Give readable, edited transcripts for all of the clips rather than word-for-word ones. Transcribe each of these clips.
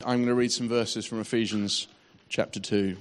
I'm going to read some verses from Ephesians chapter 2.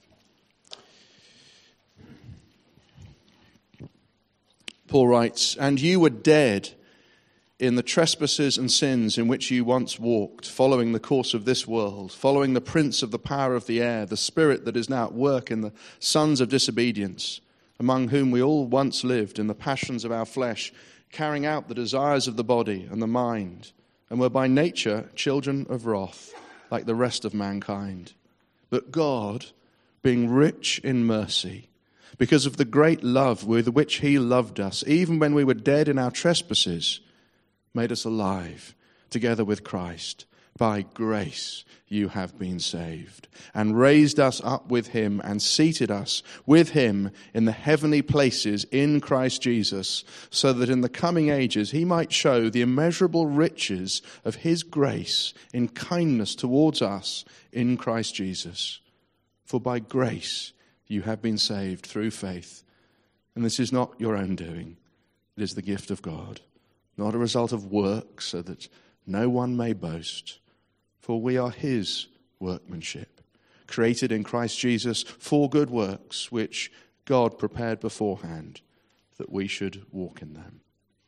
Paul writes, "And you were dead in the trespasses and sins in which you once walked, following the course of this world, following the prince of the power of the air, the spirit that is now at work in the sons of disobedience, among whom we all once lived in the passions of our flesh, carrying out the desires of the body and the mind, and were by nature children of wrath, like the rest of mankind. But God, being rich in mercy, because of the great love with which he loved us, even when we were dead in our trespasses, made us alive together with Christ. By grace you have been saved, and raised us up with him and seated us with him in the heavenly places in Christ Jesus, so that in the coming ages he might show the immeasurable riches of his grace in kindness towards us in Christ Jesus. For by grace you have been saved through faith, and this is not your own doing. It is the gift of God, not a result of work, so that no one may boast. For we are his workmanship, created in Christ Jesus for good works, which God prepared beforehand that we should walk in them."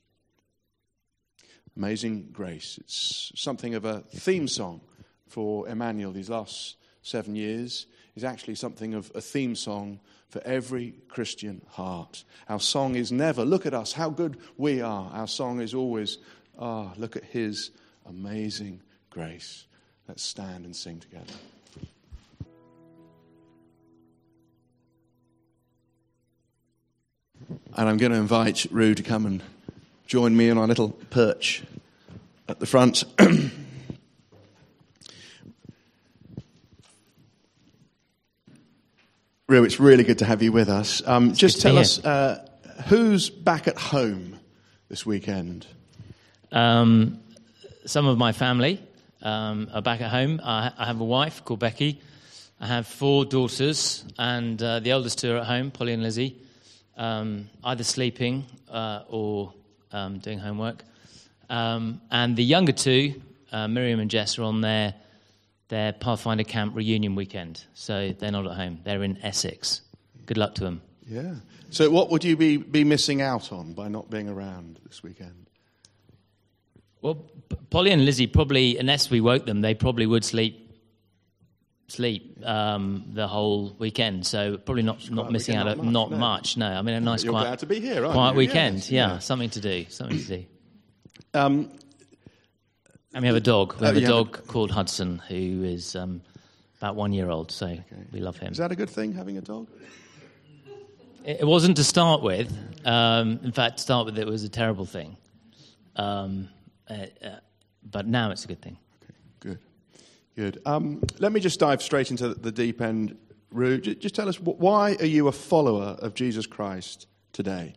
Amazing grace. It's something of a theme song for Emmanuel these last 7 years. Is actually something of a theme song for every Christian heart. Our song is never, "Look at us, how good we are." Our song is always, "Look at his amazing grace." Let's stand and sing together. And I'm going to invite Rue to come and join me on our little perch at the front. Rue, it's really good to have you with us. Just tell us, who's back at home this weekend? Some of my family are back at home. I have a wife called Becky. I have 4 daughters, and the eldest 2 are at home, Polly and Lizzie, either sleeping or doing homework. And the younger 2, Miriam and Jess, are on their Pathfinder Camp reunion weekend, so they're not at home. They're in Essex. Good luck to them. Yeah. So what would you be missing out on by not being around this weekend? Well, Polly and Lizzie probably, unless we woke them, they probably would sleep the whole weekend. So probably not missing out. Not much. No, I mean a nice You're glad to be here, aren't quiet you? weekend. Yes, Yeah, yeah, something to do. And we have a dog. We have a dog called Hudson, who is about 1 year old, so we love him. Is that a good thing, having a dog? It wasn't to start with. In fact, to start with, it was a terrible thing. But now it's a good thing. Okay, good. Let me just dive straight into the deep end, Rue. Just tell us, why are you a follower of Jesus Christ today?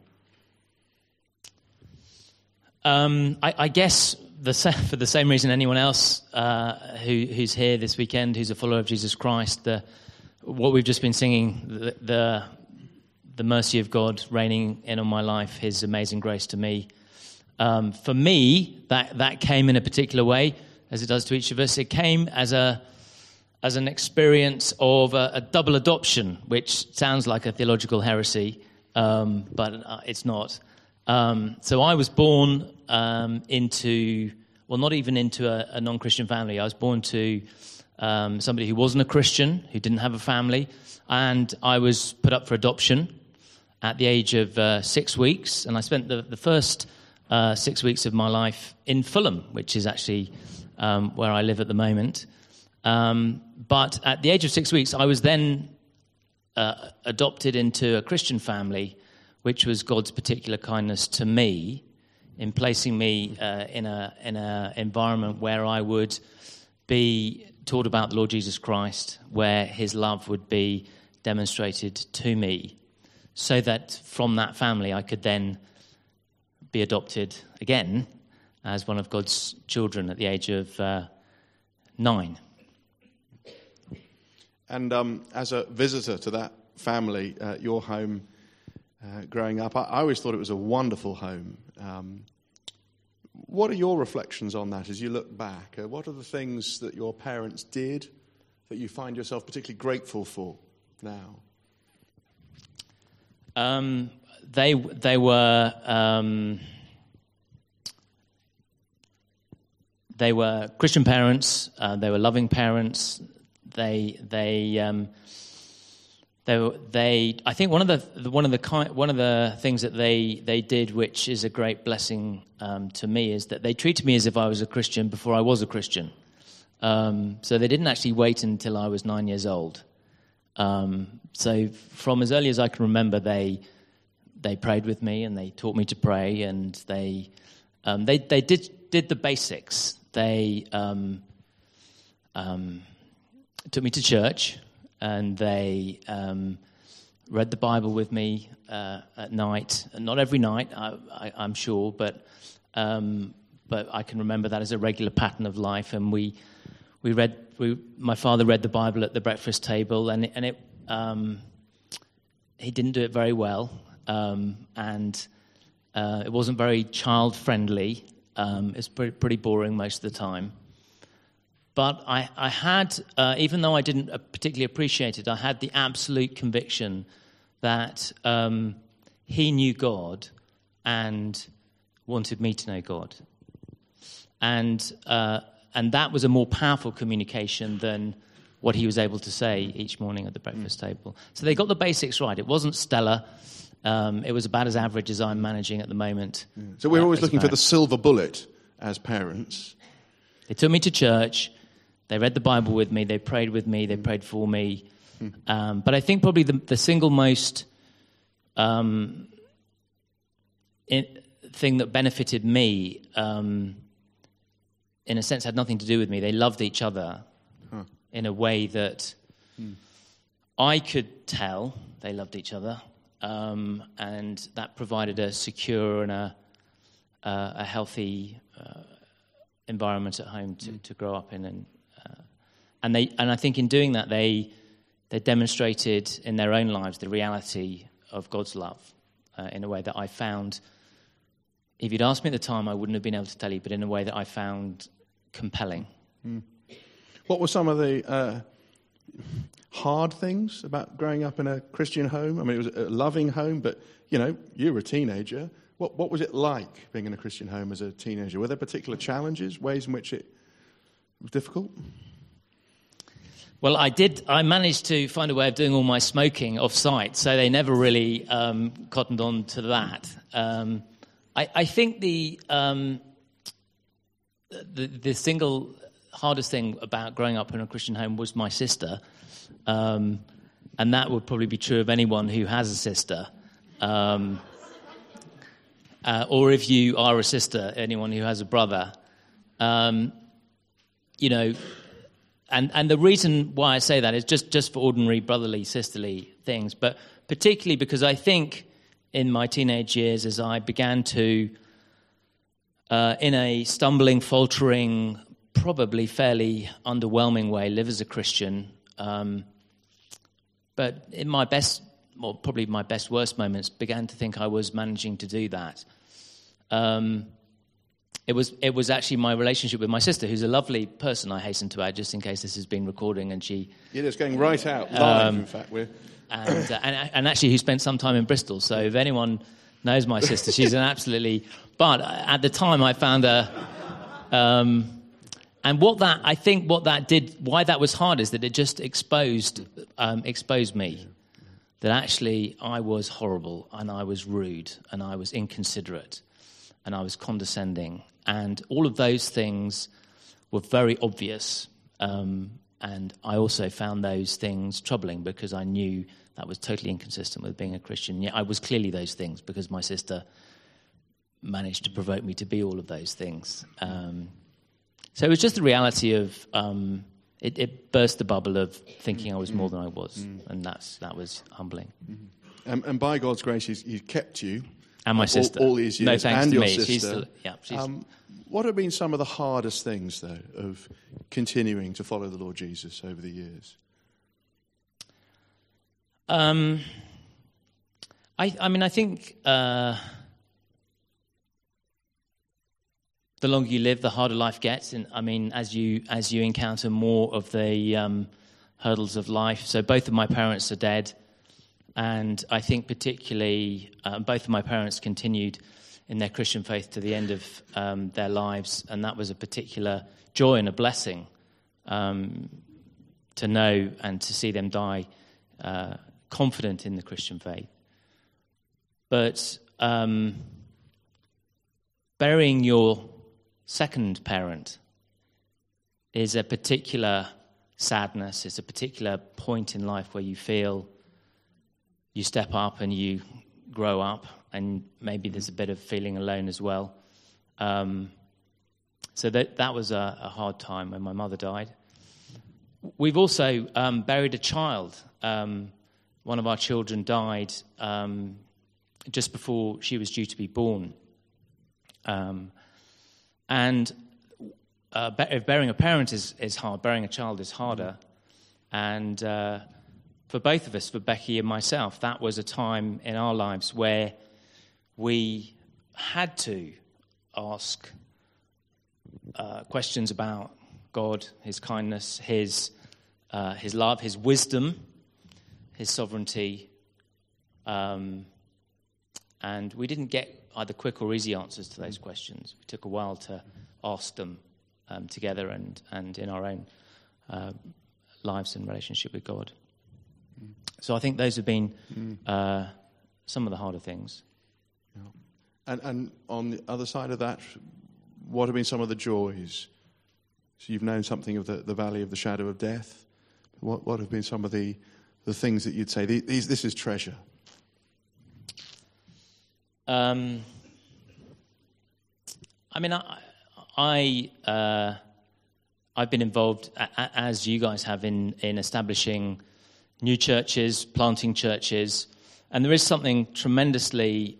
I guess for the same reason anyone else who's here this weekend, who's a follower of Jesus Christ, what we've just been singing, the mercy of God reigning in on my life, his amazing grace to me. For me, that came in a particular way, as it does to each of us. It came as an experience of a double adoption, which sounds like a theological heresy, but it's not. So I was born not even into a non-Christian family. I was born to somebody who wasn't a Christian, who didn't have a family, and I was put up for adoption at the age of 6 weeks, and I spent the first 6 weeks of my life in Fulham, which is actually where I live at the moment. But at the age of 6 weeks, I was then adopted into a Christian family, which was God's particular kindness to me in placing me in a environment where I would be taught about the Lord Jesus Christ, where his love would be demonstrated to me, so that from that family I could then be adopted again as one of God's children at the age of 9. And as a visitor to that family, your home, growing up, I always thought it was a wonderful home. What are your reflections on that as you look back? What are the things that your parents did that you find yourself particularly grateful for now? They were Christian parents. They were loving parents. I think one of the things that they did, which is a great blessing to me, is that they treated me as if I was a Christian before I was a Christian. So they didn't actually wait until I was 9 years old. So from as early as I can remember, they prayed with me and they taught me to pray, and they did the basics. They took me to church, and they read the Bible with me at night. Not every night, I'm sure, but I can remember that as a regular pattern of life. And my father read the Bible at the breakfast table, and he didn't do it very well, and it wasn't very child friendly. It's pretty boring most of the time. But I had, even though I didn't particularly appreciate it, I had the absolute conviction that he knew God and wanted me to know God. And that was a more powerful communication than what he was able to say each morning at the breakfast table. So they got the basics right. It wasn't stellar. It was about as average as I'm managing at the moment. Yeah. So we're always looking for the silver bullet as parents. They took me to church. They read the Bible with me. They prayed with me. They prayed for me. But I think probably the single most thing that benefited me, in a sense, had nothing to do with me. They loved each other in a way that I could tell they loved each other. And that provided a secure and a healthy environment at home to grow up in, and I think in doing that they demonstrated in their own lives the reality of God's love in a way that I found. If you'd asked me at the time, I wouldn't have been able to tell you, but in a way that I found compelling. What were some of the hard things about growing up in a Christian home? I mean, it was a loving home, but, you were a teenager. What was it like being in a Christian home as a teenager? Were there particular challenges, ways in which it was difficult? Well, I managed to find a way of doing all my smoking off-site, so they never really cottoned on to that. I think the single hardest thing about growing up in a Christian home was my sister. And that would probably be true of anyone who has a sister. Or if you are a sister, anyone who has a brother. And the reason why I say that is just for ordinary brotherly, sisterly things, but particularly because I think in my teenage years, as I began to, in a stumbling, faltering, probably fairly underwhelming way, live as a Christian, but in my best, or probably my best worst moments, began to think I was managing to do that. It was actually my relationship with my sister, who's a lovely person, I hasten to add, just in case this has been recording, and she... It is going right out, live, in fact. And actually who spent some time in Bristol, so if anyone knows my sister, she's an absolutely... But at the time I found her... And what that did, why that was hard, is that it just exposed me. That actually I was horrible, and I was rude, and I was inconsiderate, and I was condescending. And all of those things were very obvious. And I also found those things troubling because I knew that was totally inconsistent with being a Christian. Yet I was clearly those things because my sister managed to provoke me to be all of those things. So it was just the reality of it burst the bubble of thinking I was more than I was, and that was humbling. And by God's grace, He's kept you and my sister all these years, no thanks and to your me. sister. She's what have been some of the hardest things, though, of continuing to follow the Lord Jesus over the years? I think the longer you live, the harder life gets. And I mean, as you encounter more of the hurdles of life. So both of my parents are dead, and I think particularly both of my parents continued in their Christian faith to the end of their lives, and that was a particular joy and a blessing to know and to see them die confident in the Christian faith. But burying your second parent is a particular sadness. It's a particular point in life where you feel you step up and you grow up, and maybe there's a bit of feeling alone as well. So that was a hard time when my mother died. We've also buried a child. One of our children died just before she was due to be born. And if burying a parent is hard, burying a child is harder. And for both of us, for Becky and myself, that was a time in our lives where we had to ask questions about God, his kindness, his love, his wisdom, his sovereignty. And we didn't get either quick or easy answers to those questions. We took a while to ask them together and in our own lives and relationship with God. So I think those have been some of the harder things. Yeah. And on the other side of that, what have been some of the joys? So you've known something of the valley of the shadow of death. What have been some of the things that you'd say, this is treasure? I mean, I've been involved, as you guys have, in establishing new churches, planting churches, and there is something tremendously.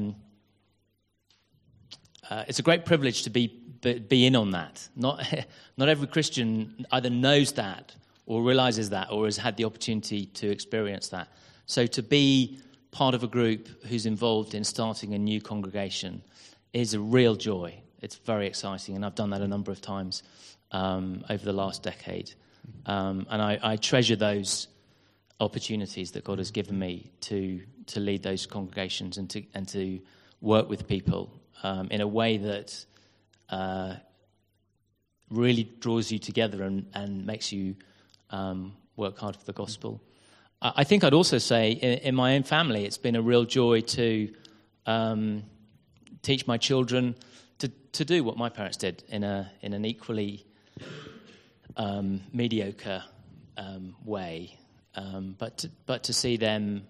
It's a great privilege to be in on that. Not every Christian either knows that or realizes that or has had the opportunity to experience that. So to be part of a group who's involved in starting a new congregation is a real joy. It's very exciting, and I've done that a number of times over the last decade. And I treasure those opportunities that God has given me to lead those congregations and to work with people in a way that really draws you together and makes you work hard for the gospel. I think I'd also say in my own family, it's been a real joy to teach my children to do what my parents did in an equally mediocre way, but to see them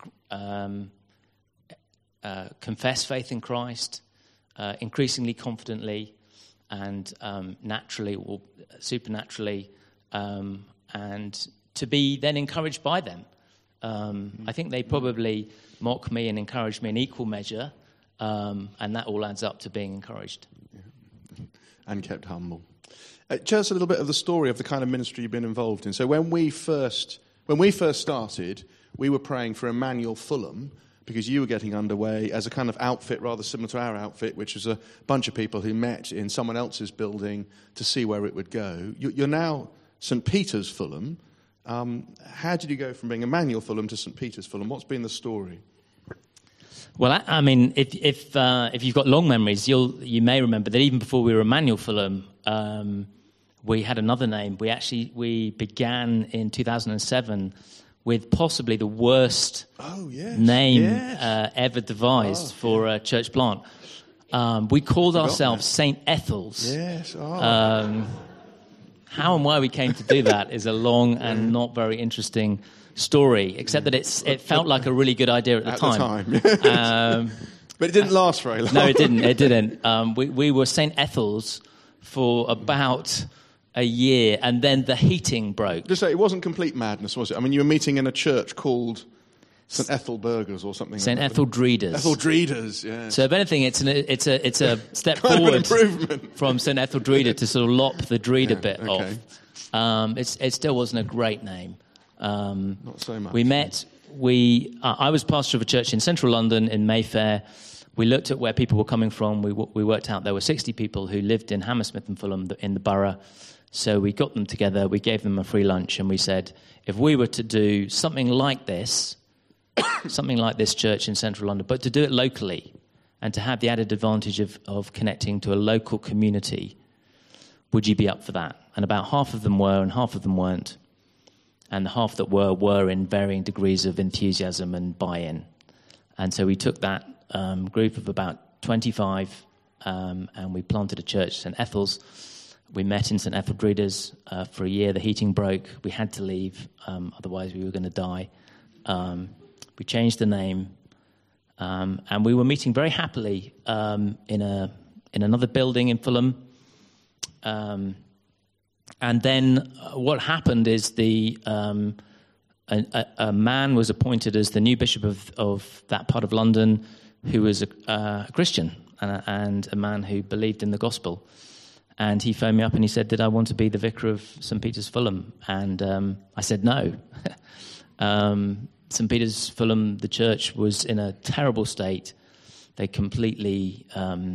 confess faith in Christ increasingly confidently and naturally or supernaturally, and to be then encouraged by them. I think they probably mock me and encourage me in equal measure, and that all adds up to being encouraged. Yeah. And kept humble. Tell us a little bit of the story of the kind of ministry you've been involved in. So when we first started, we were praying for Emmanuel Fulham because you were getting underway as a kind of outfit rather similar to our outfit, which was a bunch of people who met in someone else's building to see where it would go. You're now St. Peter's Fulham. How did you go from being Emmanuel Fulham to St. Peter's Fulham? What's been the story? Well, I mean, if you've got long memories, you may remember that even before we were Emmanuel Fulham, we had another name. We began in 2007 with possibly the worst name ever devised for a church plant. We called ourselves St. Ethel's. Yes. How and why we came to do that is a long and not very interesting story, except that it felt like a really good idea at the time. But it didn't last very long. No, it didn't. We were St. Ethel's for about a year, and then the heating broke. Just say, it wasn't complete madness, was it? I mean, you were meeting in a church called St. Ethelburgers or something. St. Etheldreda's. Etheldreda's, yeah. So if anything, it's a step forward from St. Etheldreda to sort of lop the Dreda bit off. It still wasn't a great name. Not so much. We met. I was pastor of a church in central London in Mayfair. we looked at where people were coming from. We worked out there were 60 people who lived in Hammersmith and Fulham in the borough. So we got them together, we gave them a free lunch, and we said, if we were to do something like this church in central London, but to do it locally and to have the added advantage of connecting to a local community, would you be up for that? And about half of them were and half of them weren't. And the half that were in varying degrees of enthusiasm and buy-in. And so we took that group of about 25 and we planted a church, St Ethel's. We met in St Etheldreda's for a year. The heating broke. We had to leave, otherwise we were going to die. We changed the name, and we were meeting very happily in another building in Fulham. And then what happened is a man was appointed as the new bishop of that part of London, who was a Christian and a man who believed in the gospel. And he phoned me up and he said, did I want to be the vicar of St Peter's Fulham? And I said no. St Peter's Fulham, the church, was in a terrible state. They completely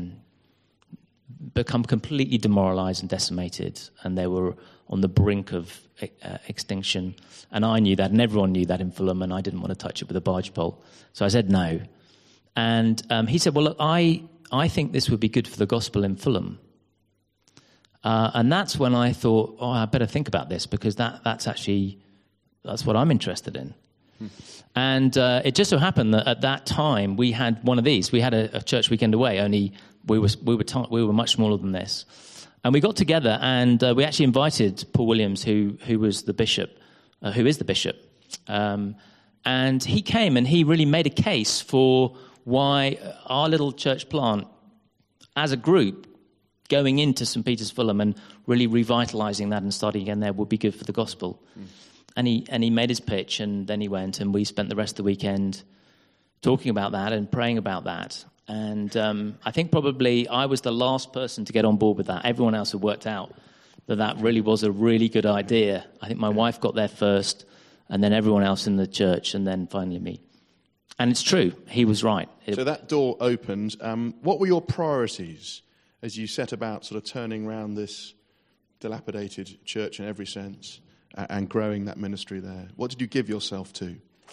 become completely demoralised and decimated, and they were on the brink of extinction. And I knew that, and everyone knew that in Fulham, and I didn't want to touch it with a barge pole. So I said no. And he said, well, look, I think this would be good for the gospel in Fulham. And that's when I thought, I better think about this, because that's what I'm interested in. And it just so happened that at that time we had one of these. We had a church weekend away. Only we were much smaller than this, and we got together and we actually invited Paul Williams, who was the bishop, who is the bishop, and he came and he really made a case for why our little church plant, as a group, going into St Peter's Fulham and really revitalising that and starting again there would be good for the gospel. And he made his pitch, and then he went, and we spent the rest of the weekend talking about that and praying about that. And I think probably I was the last person to get on board with that. Everyone else had worked out that really was a really good idea. I think my wife got there first, and then everyone else in the church, and then finally me. And it's true, he was right. So that door opened. What were your priorities as you set about sort of turning around this dilapidated church in every sense? And growing that ministry there? What did you give yourself to?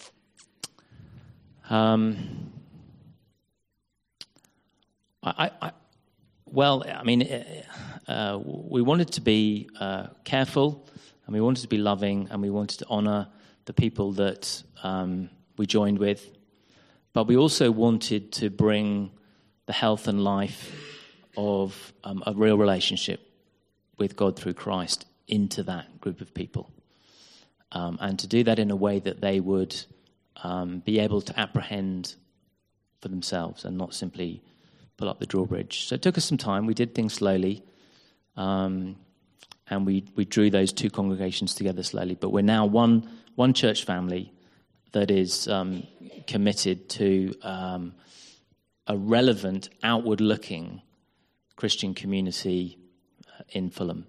We wanted to be careful, and we wanted to be loving, and we wanted to honour the people that we joined with. But we also wanted to bring the health and life of a real relationship with God through Christ into that group of people, and to do that in a way that they would be able to apprehend for themselves and not simply pull up the drawbridge. So it took us some time. We did things slowly, and we drew those two congregations together slowly. But we're now one church family that is committed to a relevant, outward-looking Christian community in Fulham.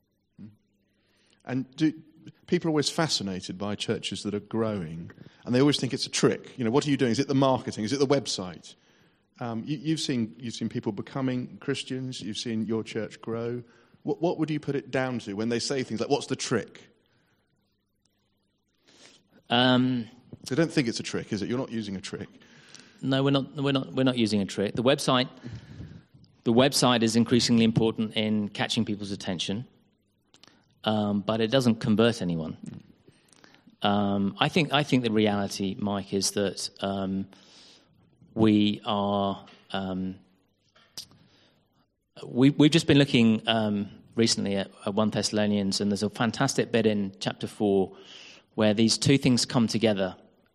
And people are always fascinated by churches that are growing, and they always think it's a trick. You know, what are you doing? Is it the marketing? Is it the website? You've seen people becoming Christians. You've seen your church grow. What would you put it down to when they say things like, "What's the trick"? They don't think it's a trick, is it? You're not using a trick. No, we're not using a trick. The website is increasingly important in catching people's attention. But it doesn't convert anyone. I think the reality, Mike, is that we are. We've just been looking recently at 1 Thessalonians, and there's a fantastic bit in chapter 4 where these two things come together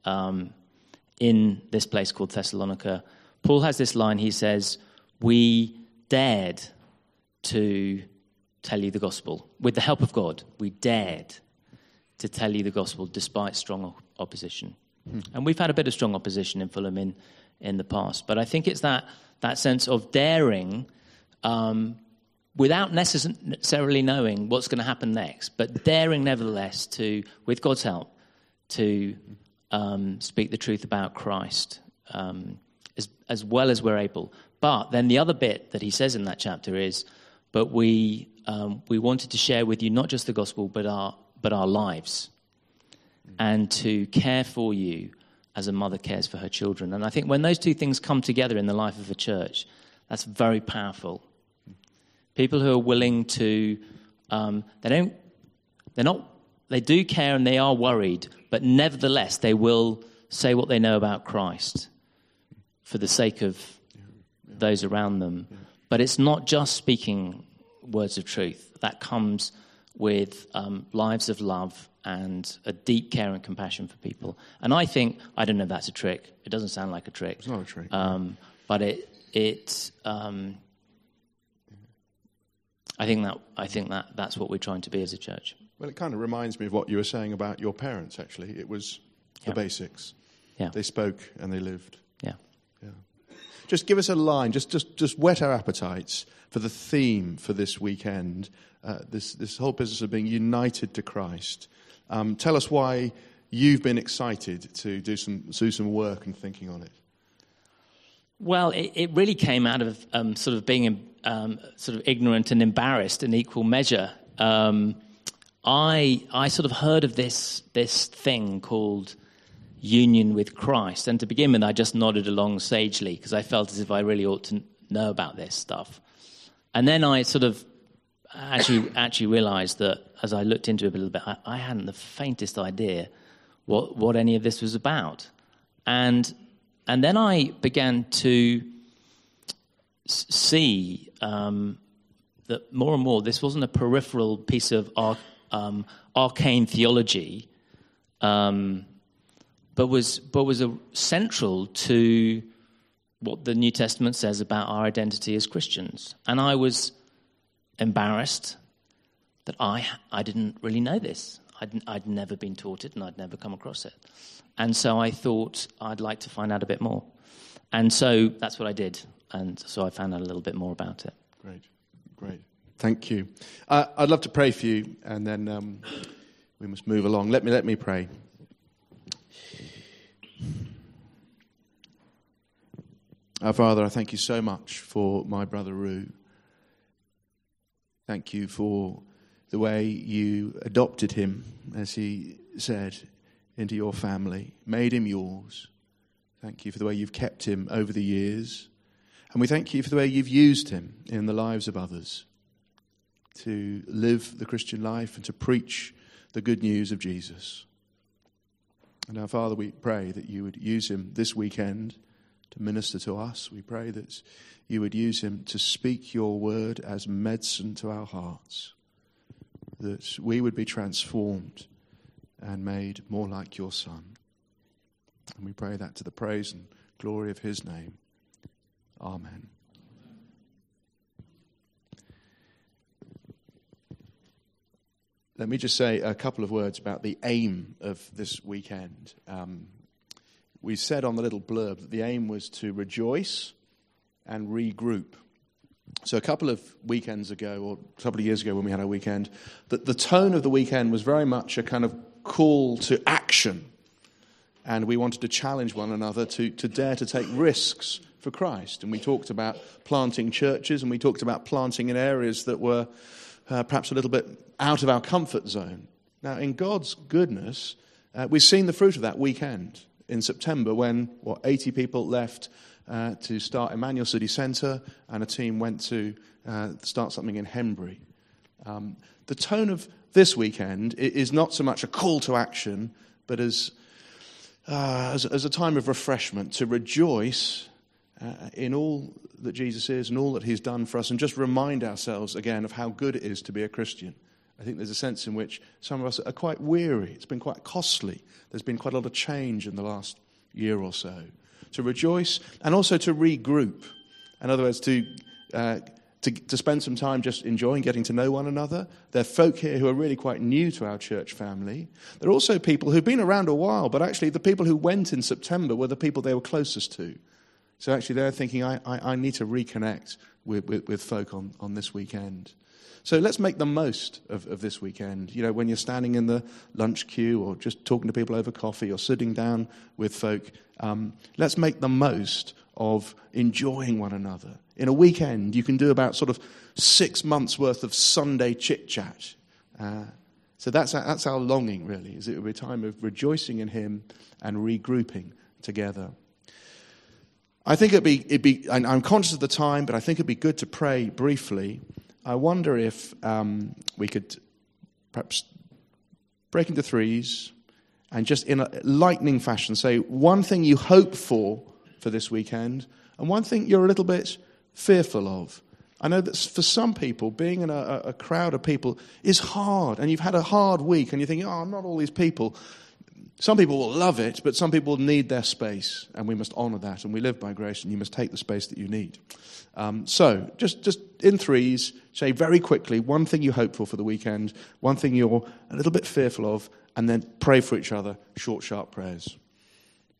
in this place called Thessalonica. Paul has this line. He says, "We dared to tell you the gospel. With the help of God, we dared to tell you the gospel despite strong opposition." And we've had a bit of strong opposition in Fulham in the past. But I think it's that sense of daring without necessarily knowing what's going to happen next, but daring nevertheless to, with God's help, to speak the truth about Christ as well as we're able. But then the other bit that he says in that chapter is, but we wanted to share with you not just the gospel, but our lives, and to care for you as a mother cares for her children. And I think when those two things come together in the life of a church, that's very powerful. People who are willing to, they do care and they are worried, but nevertheless they will say what they know about Christ for the sake of those around them. But it's not just speaking words of truth. That comes with lives of love and a deep care and compassion for people. And I don't know if that's a trick. It doesn't sound like a trick. It's not a trick. But I think that's what we're trying to be as a church. Well, it kind of reminds me of what you were saying about your parents, actually. It was the basics. Yeah. They spoke and they lived. Yeah. Yeah. Just give us a line, just whet our appetites for the theme for this weekend, this whole business of being united to Christ. Tell us why you've been excited to do some work and thinking on it. Well, it really came out of sort of being sort of ignorant and embarrassed in equal measure. I sort of heard of this thing called union with Christ, and to begin with, I just nodded along sagely because I felt as if I really ought to know about this stuff. And then I sort of actually realized that as I looked into it a little bit, I hadn't the faintest idea what any of this was about. And then I began to see that more and more this wasn't a peripheral piece of arcane theology, but was central to what the New Testament says about our identity as Christians. And I was embarrassed that I didn't really know this. I'd never been taught it, and I'd never come across it. And so I thought I'd like to find out a bit more. And so that's what I did. And so I found out a little bit more about it. Great. Thank you. I'd love to pray for you, and then we must move along. Let me pray. Our Father, I thank you so much for my brother Roo. Thank you for the way you adopted him, as he said, into your family, made him yours. Thank you for the way you've kept him over the years. And we thank you for the way you've used him in the lives of others to live the Christian life and to preach the good news of Jesus. And our Father, we pray that you would use him this weekend to minister to us. We pray that you would use him to speak your word as medicine to our hearts, that we would be transformed and made more like your Son. And we pray that to the praise and glory of his name. Amen. Let me just say a couple of words about the aim of this weekend. We said on the little blurb that the aim was to rejoice and regroup. So a couple of weekends ago, or a couple of years ago when we had our weekend, the tone of the weekend was very much a kind of call to action. And we wanted to challenge one another to dare to take risks for Christ. And we talked about planting churches, and we talked about planting in areas that were perhaps a little bit out of our comfort zone. Now, in God's goodness, we've seen the fruit of that weekend in September when, 80 people left to start Emmanuel City Centre, and a team went to start something in Henbury. The tone of this weekend is not so much a call to action, but as a time of refreshment, to rejoice in all that Jesus is and all that he's done for us, and just remind ourselves again of how good it is to be a Christian. I think there's a sense in which some of us are quite weary. It's been quite costly. There's been quite a lot of change in the last year or so. To rejoice and also to regroup. In other words, to spend some time just enjoying getting to know one another. There are folk here who are really quite new to our church family. There are also people who've been around a while, but actually the people who went in September were the people they were closest to. So actually they're thinking, I need to reconnect with folk on this weekend. So let's make the most of this weekend. You know, when you're standing in the lunch queue or just talking to people over coffee or sitting down with folk, let's make the most of enjoying one another. In a weekend, you can do about sort of 6 months' worth of Sunday chit-chat. So that's our longing, really, is it will be a time of rejoicing in him and regrouping together. I think it'd be, and I'm conscious of the time, but I think it'd be good to pray briefly. I wonder if we could perhaps break into threes and just in a lightning fashion say one thing you hope for this weekend and one thing you're a little bit fearful of. I know that for some people, being in a crowd of people is hard, and you've had a hard week, and you're thinking, I'm not all these people. Some people will love it, but some people need their space, and we must honour that, and we live by grace, and you must take the space that you need. So, just in threes, say very quickly one thing you hope for the weekend, one thing you're a little bit fearful of, and then pray for each other, short, sharp prayers.